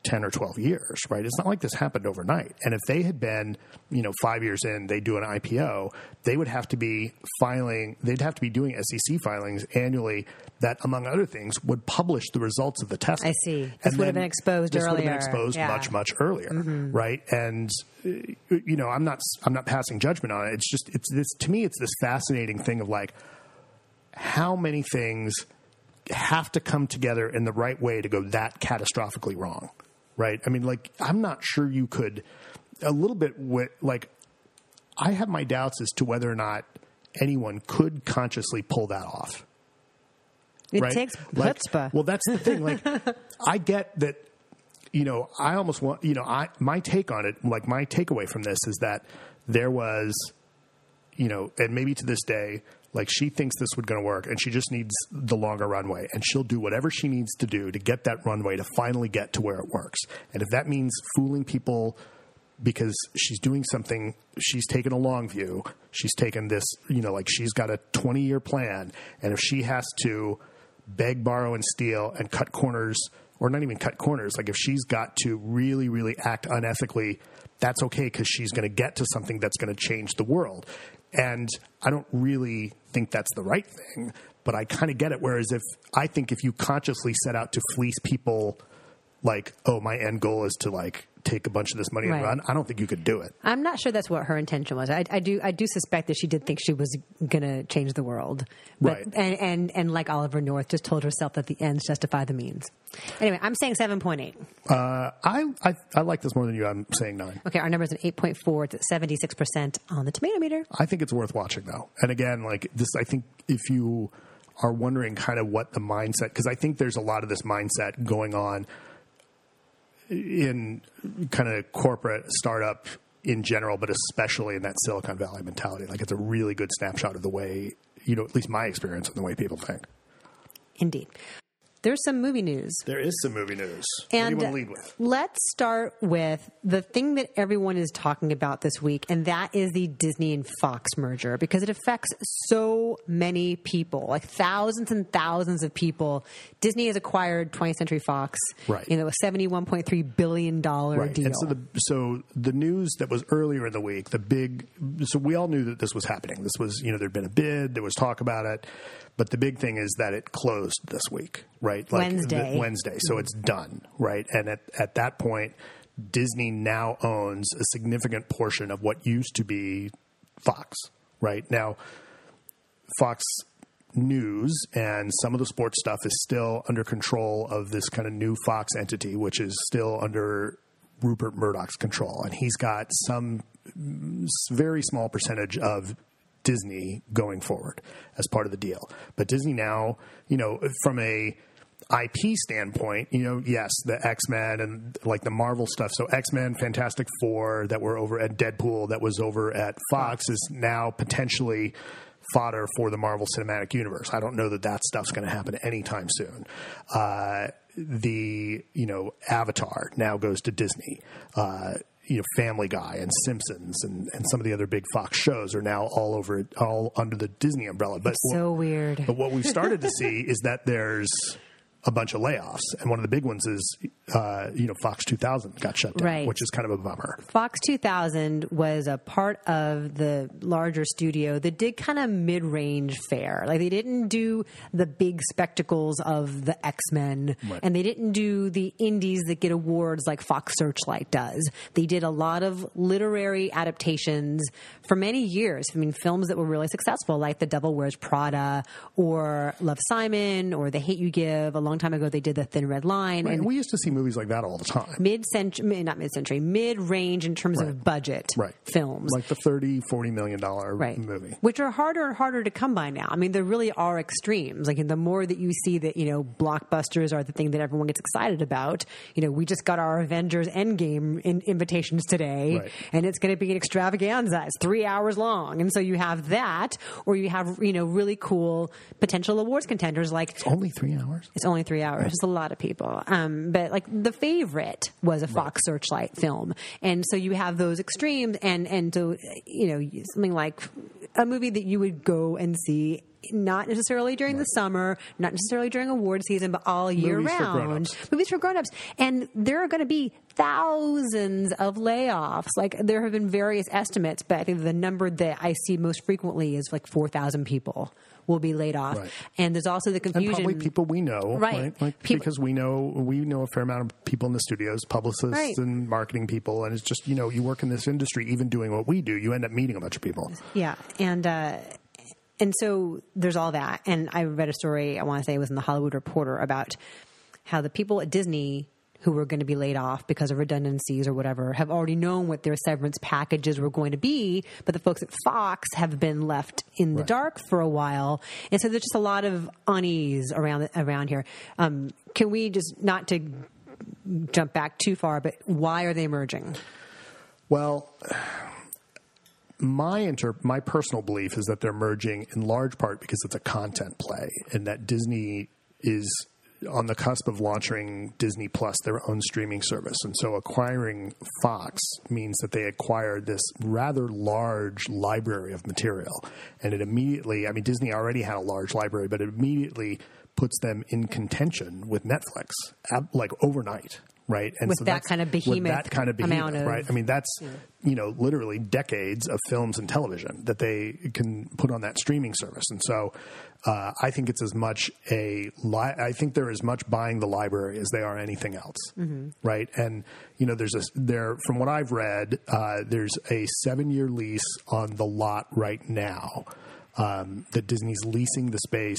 ten or twelve years, right? It's not like this happened overnight. And if they had been, you know, five years in, they do an I P O, they would have to be filing, they'd have to be doing S E C filings annually that, among other things, would publish the results of the testing. I see. This And would have then been exposed this earlier. would have been exposed Yeah. much, much earlier, Mm-hmm. right? And, uh, you know, I'm not, I'm not passing judgment on it. It's just, it's this, to me, it's this fascinating thing of like, how many things have to come together in the right way to go that catastrophically wrong, right? I mean, like, I'm not sure you could a little bit with, like, I have my doubts as to whether or not anyone could consciously pull that off. It right? takes like, chutzpah. Well, that's the thing. Like, I get that, you know, I almost want, you know, I, my take on it, like my takeaway from this is that there was, you know, and maybe to this day, like she thinks this would going to work and she just needs the longer runway and she'll do whatever she needs to do to get that runway to finally get to where it works. And if that means fooling people because she's doing something, she's taken a long view, she's taken this, you know, like she's got a twenty year plan. And if she has to beg, borrow, and steal and cut corners, or not even cut corners, like if she's got to really, really act unethically, that's okay because she's going to get to something that's going to change the world. And I don't really think that's the right thing, but I kind of get it. Whereas if I think if you consciously set out to fleece people like, oh, my end goal is to like take a bunch of this money Right. and run, I don't think you could do it. I'm not sure that's what her intention was. I, I do I do suspect that she did think she was going to change the world. But, Right. And, and, and like Oliver North, just told herself that the ends justify the means. Anyway, I'm saying seven point eight. Uh, I, I I like this more than you. I'm saying nine. Okay, our number is an eight point four. It's at seventy-six percent on the tomato meter. I think it's worth watching, though. And again, like this, I think if you are wondering kind of what the mindset, because I think there's a lot of this mindset going on in kind of corporate startup in general, but especially in that Silicon Valley mentality. Like it's a really good snapshot of the way, you know, at least my experience of the way people think. Indeed. There's some movie news. There is some movie news. And what do you want to lead with? let's start with the thing that everyone is talking about this week, and that is the Disney and Fox merger, because it affects so many people, like thousands and thousands of people. Disney has acquired twentieth Century Fox, Right. you know, a seventy-one point three billion dollars Right. deal. And so the so the news that was earlier in the week, the big so we all knew that this was happening. This was, you know, there'd been a bid, there was talk about it, but the big thing is that it closed this week, right? Like Wednesday. the- Wednesday. So it's done, right? And at at that point, Disney now owns a significant portion of what used to be Fox, right? Now, Fox News and some of the sports stuff is still under control of this kind of new Fox entity, which is still under Rupert Murdoch's control. And he's got some very small percentage of Disney going forward as part of the deal. But Disney now, you know, from a I P standpoint, you know, yes, the X-Men and like the Marvel stuff. So X-Men, Fantastic Four that were over at Deadpool that was over at Fox is now potentially fodder for the Marvel Cinematic Universe. I don't know that that stuff's going to happen anytime soon. Uh, the, you know, Avatar now goes to Disney. Uh, you know, Family Guy and Simpsons and, and some of the other big Fox shows are now all over, all under the Disney umbrella. But so weird. But what we've started to see is that there's a bunch of layoffs, and one of the big ones is, uh, you know, Fox two thousand got shut down, Right. which is kind of a bummer. Fox two thousand was a part of the larger studio that did kind of mid-range fare. Like they didn't do the big spectacles of the X-Men, Right. and they didn't do the indies that get awards like Fox Searchlight does. They did a lot of literary adaptations for many years. I mean, films that were really successful, like The Devil Wears Prada or Love, Simon or The Hate U Give. A long time ago, they did The Thin Red Line. Right. And We used to see movies like that all the time. mid-century, not mid-century, mid-range in terms Right. of budget Right. films. Like the thirty, forty million dollar Right. movie. Which are harder and harder to come by now. I mean, there really are extremes. Like, the more that you see that, you know, blockbusters are the thing that everyone gets excited about. You know, we just got our Avengers Endgame in- invitations today, Right. and it's going to be an extravaganza. It's three hours long. And so you have that, or you have, you know, really cool potential awards contenders like Only three hours? It's only three hours. It's a lot of people. Um, but like The Favorite was a Fox Searchlight film. And so you have those extremes and, and so, you know, something like a movie that you would go and see not necessarily during the summer, not necessarily during award season, but all year Movies for round. grown-ups. Movies for grown-ups. And there are going to be thousands of layoffs. Like, there have been various estimates, but I think the number that I see most frequently is like four thousand people will be laid off. Right. And there's also the And confusion. probably people we know, Right. right? Like, People- because we know we know a fair amount of people in the studios, publicists Right. and marketing people, and it's just, you know, you work in this industry, even doing what we do, you end up meeting a bunch of people. Yeah, and uh, and so there's all that. And I read a story, I want to say it was in the Hollywood Reporter, about how the people at Disney who were going to be laid off because of redundancies or whatever have already known what their severance packages were going to be, but the folks at Fox have been left in the Right. dark for a while. And so there's just a lot of unease around around here. Um, can we just, not to jump back too far, but why are they merging? Well, my inter- my personal belief is that they're merging in large part because it's a content play, and that Disney is on the cusp of launching Disney Plus, their own streaming service. And so acquiring Fox means that they acquired this rather large library of material. And it immediately, I mean, Disney already had a large library, but it immediately puts them in contention with Netflix, ab- like overnight. Right, and With that that's- kind of with behemoth that kind of behemoth, amount of- right? I mean, that's you know literally decades of films and television that they can put on that streaming service, and so uh, I think it's as much a li- I think they're as much buying the library as they are anything else, Mm-hmm. right? And you know, there's a there from what I've read, uh, there's a seven year lease on the lot right now um, that Disney's leasing the space.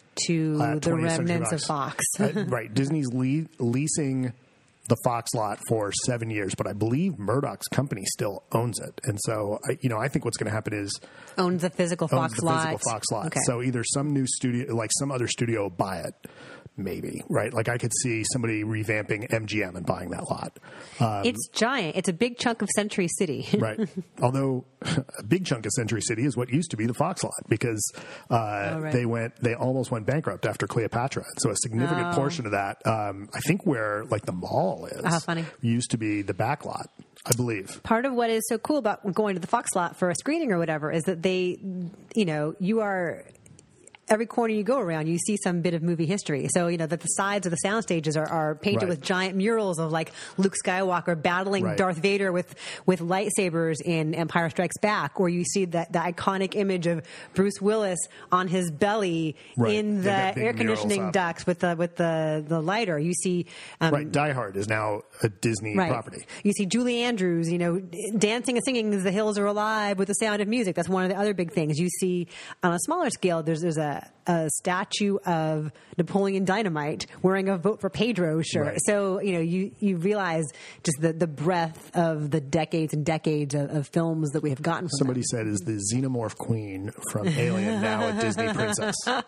To Uh, the twentieth Century remnants of Fox. Uh, right. Disney's le- leasing the Fox lot for seven years, but I believe Murdoch's company still owns it. And so, I, you know, I think what's going to happen is Owns the physical owns Fox the lot. physical Fox lot. Okay. So either some new studio, like some other studio will buy it, maybe, right? Like I could see somebody revamping M G M and buying that lot. Um, It's giant. It's a big chunk of Century City. right. Although a big chunk of Century City is what used to be the Fox lot because uh, Oh, right. they went, they almost went bankrupt after Cleopatra. So a significant Oh. portion of that, um, I think where like the mall is, How funny. used to be the back lot, I believe. Part of what is so cool about going to the Fox lot for a screening or whatever is that they, you know, you are. Every corner you go around, you see some bit of movie history. So, you know, that the sides of the sound stages are, are painted Right. with giant murals of like Luke Skywalker battling Right. Darth Vader with, with lightsabers in Empire Strikes Back. Or you see that the iconic image of Bruce Willis on his belly Right. in They've the got big air murals conditioning up. ducts with the, with the, the lighter. You see, um, Right. Die Hard is now a Disney Right. property. You see Julie Andrews, you know, dancing and singing as the hills are alive with the sound of music. That's one of the other big things. You see on a smaller scale, there's there's a, a statue of Napoleon Dynamite wearing a Vote for Pedro shirt. Right. So, you know, you, you realize just the, the breadth of the decades and decades of, of films that we have gotten from Somebody said, is the xenomorph queen from Alien now a Disney princess? I'm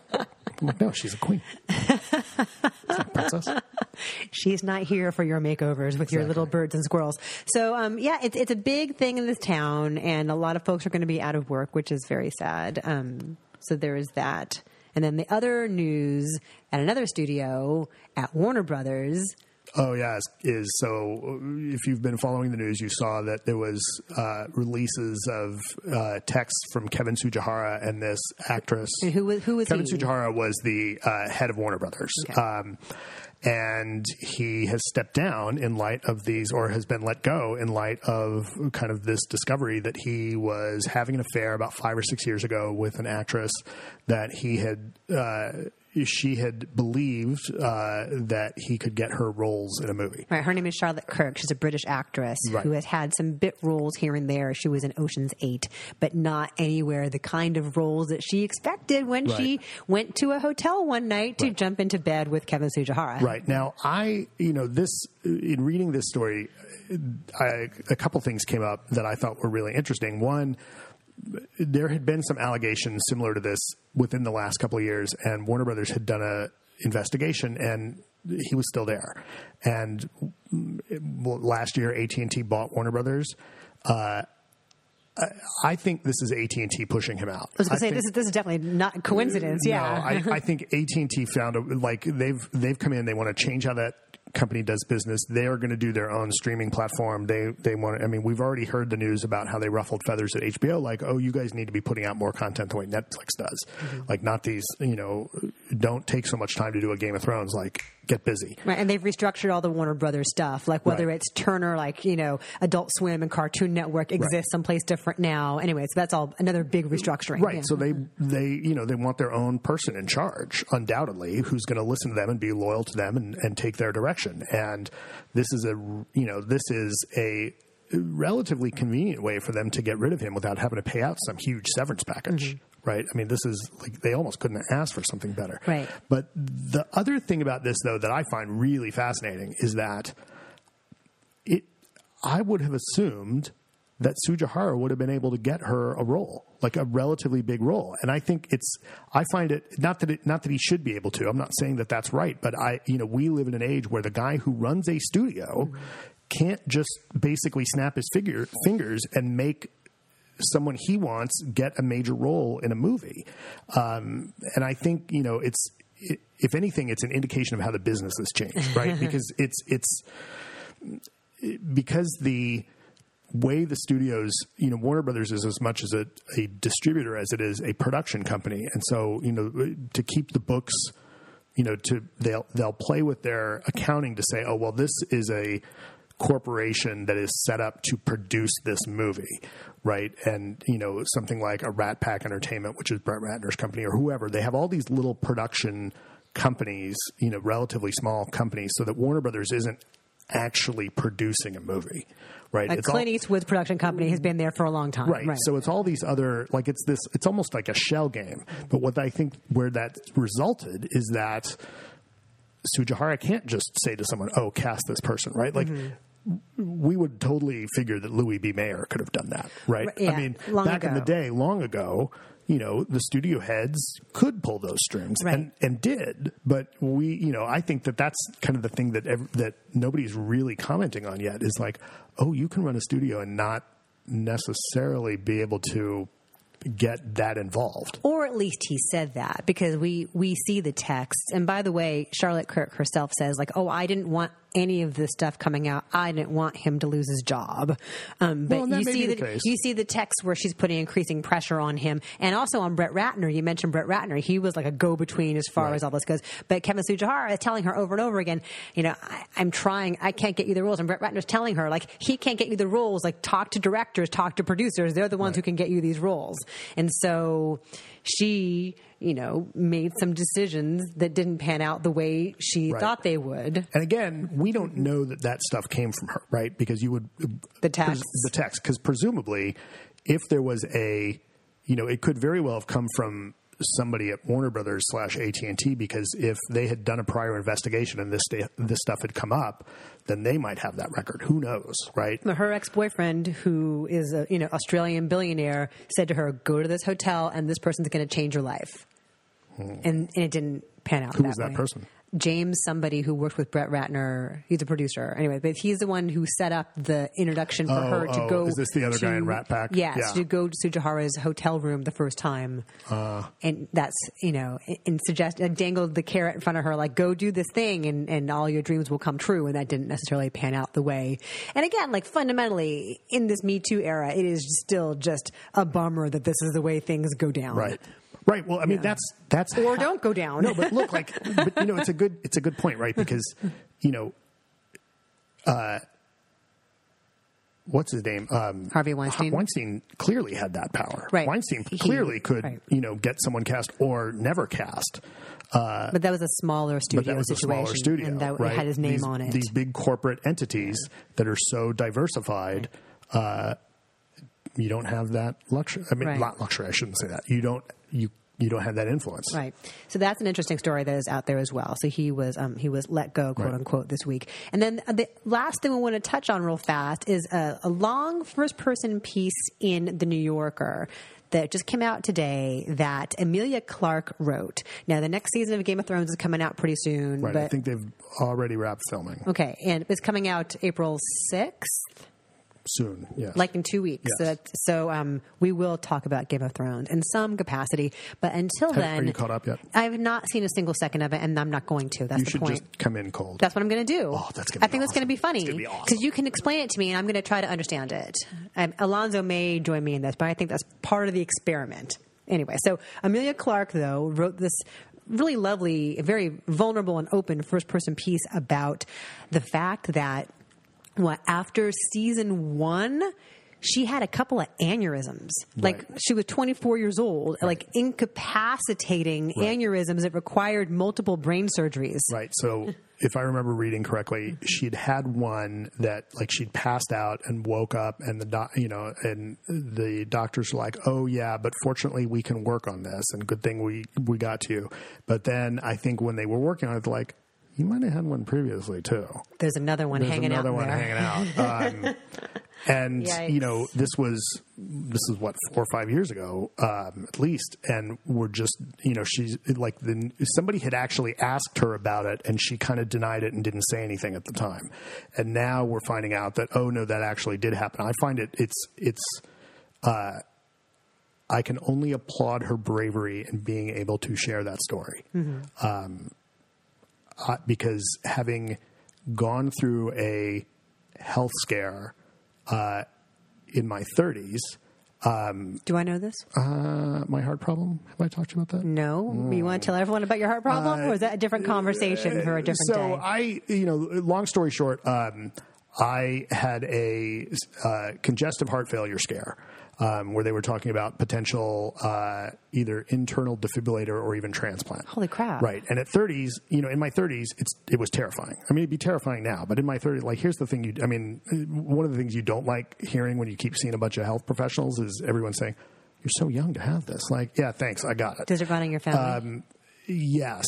like, no, she's a queen. She's not a princess. She's not here for your makeovers with your Exactly. little birds and squirrels. So, um, yeah, it's it's a big thing in this town, and a lot of folks are going to be out of work, which is very sad. Um, so there is that. And then the other news at another studio at Warner Brothers. Oh yes, is so. If you've been following the news, you saw that there was uh, releases of uh, texts from Kevin Tsujihara and this actress. And who was who was Kevin he? Tsujihara was the uh, head of Warner Brothers, Okay. um, and he has stepped down in light of these, or has been let go in light of kind of this discovery that he was having an affair about five or six years ago with an actress that he had. Uh, she had believed uh, that he could get her roles in a movie. Right, her name is Charlotte Kirk. She's a British actress Right. who has had some bit roles here and there. She was in Ocean's Eight, but not anywhere the kind of roles that she expected when Right. she went to a hotel one night to Right. jump into bed with Kevin Tsujihara. Right. Now, I, you know, this, in reading this story, I, a couple things came up that I thought were really interesting. One, there had been some allegations similar to this within the last couple of years, and Warner Brothers had done a investigation, and he was still there. And well, last year, A T and T bought Warner Brothers. Uh, I, I think this is A T and T pushing him out. I was going I to say think- this is this is definitely not a coincidence. Yeah, No, I, I think A T and T found a, like they've they've come in. They want to change how that company does business. They are going to do their own streaming platform. They they want. I mean, we've already heard the news about how they ruffled feathers at H B O. Like, oh, you guys need to be putting out more content the way Netflix does. Mm-hmm. Like, not these. You know, don't take so much time to do a Game of Thrones. Like, get busy. Right, and they've restructured all the Warner Brothers stuff. Like whether Right. it's Turner, like you know, Adult Swim and Cartoon Network exists Right. someplace different now. Anyway, so that's all another big restructuring. Right. Yeah. So they they you know they want their own person in charge, undoubtedly, who's going to listen to them and be loyal to them and, and take their direction. And this is a you know this is a relatively convenient way for them to get rid of him without having to pay out some huge severance package. Mm-hmm. Right. I mean, this is like they almost couldn't ask for something better. Right. But the other thing about this, though, that I find really fascinating is that it. I would have assumed that Sujihara would have been able to get her a role, like a relatively big role. And I think it's, I find it, not that it, not that he should be able to, I'm not saying that that's right, but I, you know, we live in an age where the guy who runs a studio mm-hmm. can't just basically snap his figure, fingers and make someone he wants get a major role in a movie. Um, and I think, you know, it's, it, if anything, it's an indication of how the business has changed, right? because it's, it's, because the, way the studios, you know, Warner Brothers is as much as a, a distributor as it is a production company. And so, you know, to keep the books, you know, to they'll they'll play with their accounting to say, oh, well, this is a corporation that is set up to produce this movie, right? And, you know, something like a Rat Pack Entertainment, which is Brett Ratner's company, or whoever, they have all these little production companies, you know, relatively small companies, so that Warner Brothers isn't actually producing a movie. Right. A it's Clint all, Eastwood's production company has been there for a long time. right. Right. So it's all these other, like it's this, it's almost like a shell game. But what I think where that resulted is that Sujihara can't just say to someone, oh, cast this person, right? Like mm-hmm. we would totally figure that Louis B. Mayer could have done that, right? Yeah, I mean, long back ago. in the day, long ago, you know, the studio heads could pull those strings Right. and, and did. But we, you know, I think that that's kind of the thing that ev- that nobody's really commenting on yet is like, oh, you can run a studio and not necessarily be able to get that involved. Or at least he said that, because we, we see the texts. And by the way, Charlotte Kirk herself says, like, oh, I didn't want any of this stuff coming out. I didn't want him to lose his job. Um, but Well, and that you may see be the, the case. you see the text where she's putting increasing pressure on him, and also on Brett Ratner. You mentioned Brett Ratner; he was like a go-between as far Right. as all this goes. But Kevin Sujihara is telling her over and over again, you know, I, I'm trying, I can't get you the roles, and Brett Ratner's telling her, like, he can't get you the roles. Like, talk to directors, talk to producers. They're the ones Right. who can get you these roles. And so she, you know, made some decisions that didn't pan out the way she Right. thought they would. And again, we don't know that that stuff came from her, right? Because you would The text. the text, because presumably, if there was a, you know, it could very well have come from somebody at Warner Brothers slash A T and T, because if they had done a prior investigation and this sta- this stuff had come up, then they might have that record. Who knows, right? Her ex-boyfriend, who is a you know Australian billionaire, said to her, "Go to this hotel, and this person's going to change your life." Hmm. And, and it didn't pan out. Who that was that way. person? James, somebody who worked with Brett Ratner. He's a producer. Anyway, but he's the one who set up the introduction for Oh, her to oh, go. is this the other to, guy in Rat Pack? Yes, Yeah. to go to Sujihara's hotel room the first time. Uh, and that's, you know, and suggest, and dangled the carrot in front of her, like, go do this thing and, and all your dreams will come true. And that didn't necessarily pan out the way. And again, like, fundamentally, in this Me Too era, it is still just a bummer that this is the way things go down. right. Right. Well, I mean, Yeah. that's that's Or how- don't go down. No, but look, like, but you know, it's a good it's a good point, right? Because you know, uh, what's his name? Um, Harvey Weinstein? Weinstein clearly had that power. Right. Weinstein He- clearly could, right. you know, get someone cast or never cast. Uh, But that was a smaller studio but that was situation. a smaller studio, and that right? had his name these, on it. These big corporate entities that are so diversified, uh, you don't have that luxury. I mean, Right. not luxury. I shouldn't say that. You don't. You you don't have that influence. Right. So that's an interesting story that is out there as well. So he was um, he was let go, quote Right. unquote, this week. And then the last thing we want to touch on real fast is a, a long first person piece in The New Yorker that just came out today that Emilia Clarke wrote. Now, the next season of Game of Thrones is coming out pretty soon. Right. But, I think they've already wrapped filming. okay. And it's coming out April sixth. soon. Yes. Like in two weeks. Yes. So, that- so um, we will talk about Game of Thrones in some capacity. But until Have- then, are you caught up yet? I have not seen a single second of it, and I'm not going to. That's you the should point. just come in cold. That's what I'm going to do. Oh, that's gonna I be think it's going to be awesome. funny It's gonna be awesome. because you can explain it to me, and I'm going to try to understand it. Um, Alonzo may join me in this, but I think that's part of the experiment. Anyway, so Amelia Clark, though, wrote this really lovely, very vulnerable and open first-person piece about the fact that what after season one, she had a couple of aneurysms. Like Right. she was twenty-four years old, like incapacitating Right. aneurysms that required multiple brain surgeries. Right. So if I remember reading correctly, she'd had one that like she'd passed out and woke up, and the doc, you know, and the doctors were like, "Oh yeah, but fortunately we can work on this, and good thing we we got to you." But then I think when they were working on it, they're like, "You might have had one previously too." There's another one There's hanging another out one there. hanging out. Um, and Yikes. you know, this was this is what four or five years ago, um, at least. And we're just, you know, she's like the somebody had actually asked her about it, and she kind of denied it and didn't say anything at the time. And now we're finding out that oh no, that actually did happen. I find it it's it's. Uh, I can only applaud her bravery in being able to share that story. Mm-hmm. Um, uh, because having gone through a health scare uh, in my thirties, Do I know this? uh, my heart problem. Have I talked to you about that? No. You want to tell everyone about your heart problem, or is that a different conversation for a different so day? I, you know, long story short, um, I had a uh, congestive heart failure scare um, where they were talking about potential uh, either internal defibrillator or even transplant. Holy crap. Right. And at thirties, you know, in my thirties, it's it was terrifying. I mean, it'd be terrifying now, but in my thirties, like, here's the thing. You, I mean, one of the things you don't like hearing when you keep seeing a bunch of health professionals is everyone saying, "You're so young to have this." Like, yeah, thanks, I got it. Does it run in your family? Um, yes.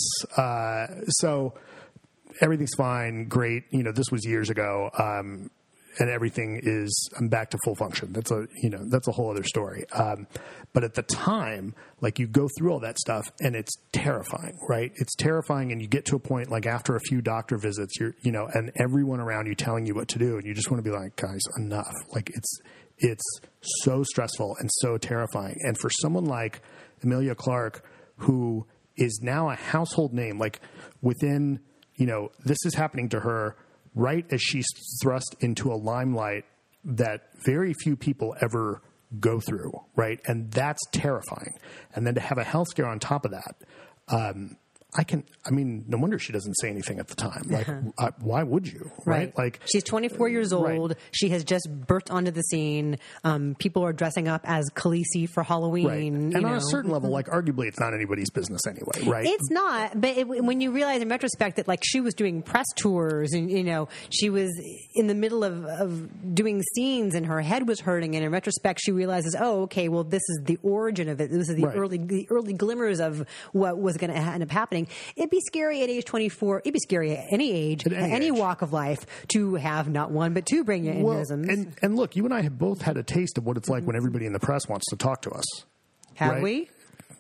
Uh, so everything's fine. Great. You know, this was years ago. Um, and everything is, I'm back to full function. That's a, you know, that's a whole other story. Um, but at the time, like, you go through all that stuff and it's terrifying, right? It's terrifying. And you get to a point, like, after a few doctor visits, you're, you know, and everyone around you telling you what to do. And you just want to be like, guys, enough. Like, it's, it's so stressful and so terrifying. And for someone like Amelia Clark, who is now a household name, like, within, you know, this is happening to her right as she's thrust into a limelight that very few people ever go through, right? And that's terrifying. And then to have a health scare on top of that, um, I can, I mean, no wonder she doesn't say anything at the time. Like, I, why would you, right? Like, she's twenty-four years right. old. She has just burst onto the scene. Um, people are dressing up as Khaleesi for Halloween. right. And you on know. a certain level, like, arguably it's not anybody's business anyway, right? It's not, but it, when you realize in retrospect that, like, she was doing press tours and, you know, she was in the middle of, of doing scenes and her head was hurting, and in retrospect she realizes, oh, okay, well, this is the origin of it. This is the Right. early the early glimmers of what was going to end up happening. It'd be scary at age twenty-four. It'd be scary at any age, At at any any, age. walk of life, to have not one but two brain Well, aneurysms. and, and look, you and I have both had a taste of what it's like when everybody in the press wants to talk to us. have right? we?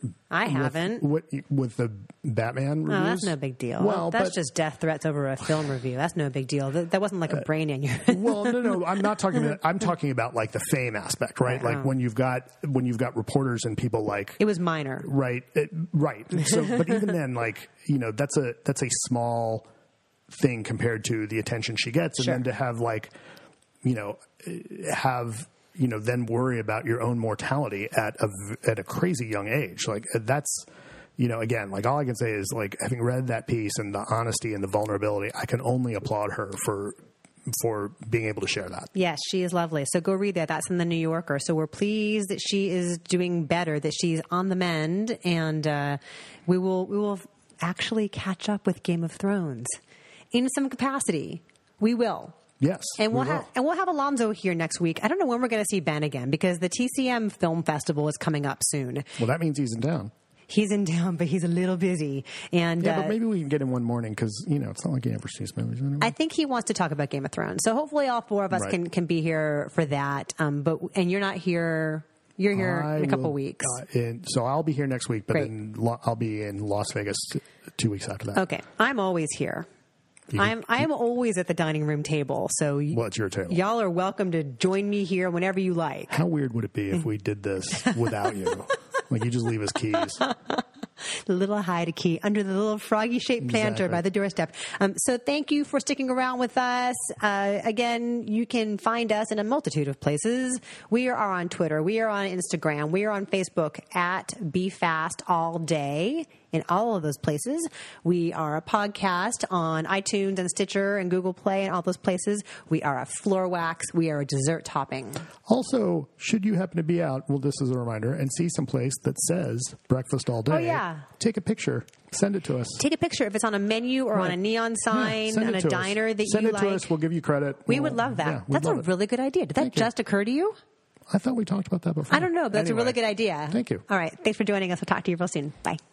I haven't. With, with the Batman reviews? Oh, that's no big deal. Well, that's but, just death threats over a film review. That's no big deal. That, that wasn't like a brain aneurysm. well, no, no, I'm not talking about. I'm talking about like the fame aspect, right? Right. Like when you've got when you've got reporters and people like, It was minor. right, it, right. So, but even then, like, you know, that's a that's a small thing compared to the attention she gets, and Sure. then to have like, you know, have. you know, then worry about your own mortality at a at a crazy young age. Like, that's, you know, again, like, all I can say is, like, having read that piece and the honesty and the vulnerability, I can only applaud her for for being able to share that. Yes, she is lovely. So go read that. That's in the New Yorker. So we're pleased that she is doing better, that she's on the mend, and uh, we will we will actually catch up with Game of Thrones in some capacity. We will. Yes, And we'll we have will. and we'll have Alonzo here next week. I don't know when we're going to see Ben again, because the T C M Film Festival is coming up soon. Well, that means he's in town. He's in town, but he's a little busy. And Yeah, uh, but maybe we can get him one morning because, you know, it's not like he ever sees movies anyway. I think he wants to talk about Game of Thrones. So hopefully all four of us Right. can, can be here for that. Um, but and you're not here. You're here I in a couple will- weeks. Uh, in, so I'll be here next week, but Great. in, Lo- I'll be in Las Vegas t- two weeks after that. Okay, I'm always here. I'm I'm always at the dining room table, so y- Well, it's your table. y'all are welcome to join me here whenever you like. How weird would it be if we did this without you? Like, you just leave us keys. The little hide key under the little froggy shaped planter Exactly. by the doorstep. Um, so thank you for sticking around with us. Uh, again, you can find us in a multitude of places. We are on Twitter. We are on Instagram. We are on Facebook at Be Fast All Day. In all of those places. We are a podcast on iTunes and Stitcher and Google Play and all those places. We are a floor wax. We are a dessert topping. Also, should you happen to be out, well, this is a reminder, and see someplace that says breakfast all day, Oh, yeah. take a picture. Send it to us. Take a picture if it's on a menu or Right. on a neon sign Yeah, send on it a to us. diner that Send you it like. to us. We'll give you credit. We We'll- would love that. yeah, we'd That's a love it. really good idea. Did that Thank you. just occur to you? I thought we talked about that before. I don't know, but that's a Anyway, really good idea. Thank you. All right. Thanks for joining us. We'll talk to you real soon. Bye.